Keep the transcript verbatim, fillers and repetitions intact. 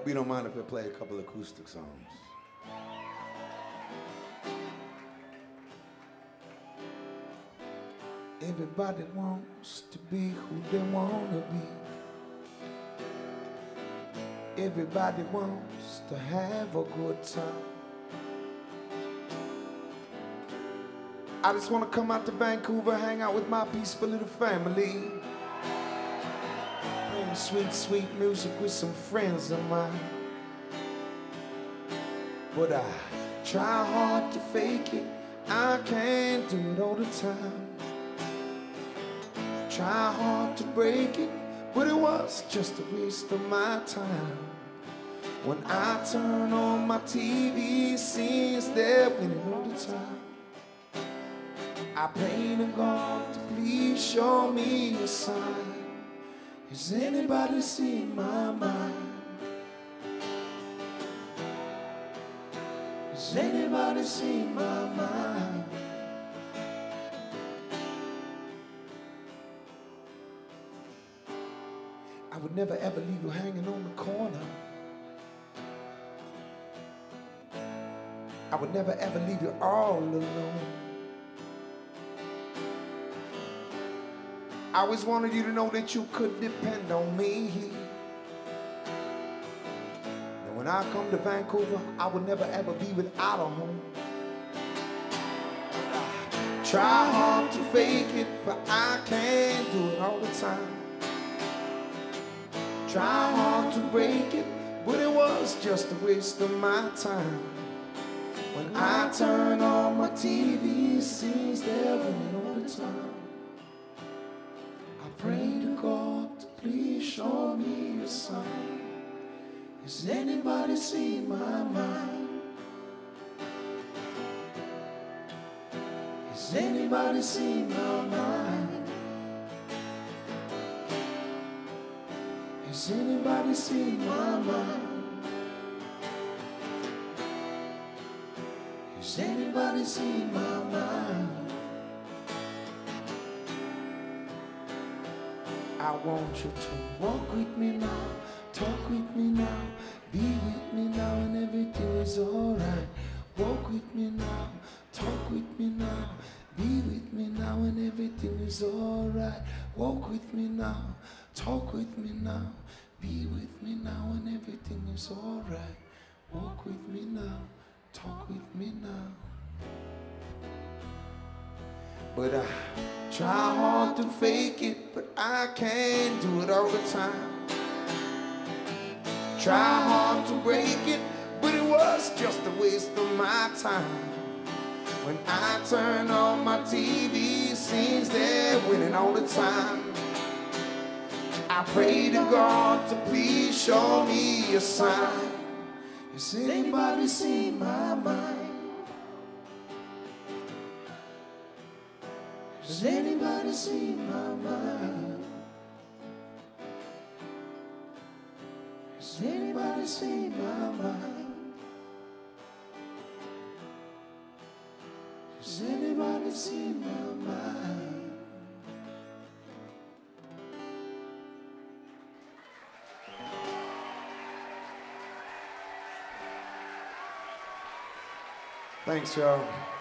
Hope you don't mind if I play a couple acoustic songs. Everybody wants to be who they want to be. Everybody wants to have a good time. I just want to come out to Vancouver, hang out with my peaceful little family. Playing sweet, sweet music with some friends of mine. But I try hard to fake it, I can't do it all the time. Try hard to break it, but it was just a waste of my time. When I turn on my T V, scenes they're winning all the time. I pray to God to please show me a sign. Has anybody seen my mind? Has anybody seen my mind? I would never ever leave you hanging on the corner. I would never ever leave you all alone. I always wanted you to know that you could depend on me. And when I come to Vancouver, I would never ever be without a home. Try hard to fake it, but I can't do it all the time. Try hard to break it, but it was just a waste of my time. When I turn on my T V, scenes they're winning all the time. I pray to God to please show me a sign. Has anybody seen my mind? Has anybody seen my mind? Has anybody seen my mind? Has anybody seen my mind? I want you to walk with me now, talk with me now, be with me now, and everything is alright. Walk with me now, talk with me now, be with me now, and everything is alright. Walk with me now, talk with me now, be with me now, and everything is alright. Walk with me now, talk with me now. But I try hard to fake it, but I can't do it all the time. Try hard to break it, but it was just a waste of my time. When I turn on my T V, scenes they're winning all the time. I pray to God to please show me a sign. Has anybody seen my mind? Has anybody seen my mind? Has anybody seen my mind? Has anybody seen my mind? Thanks, y'all.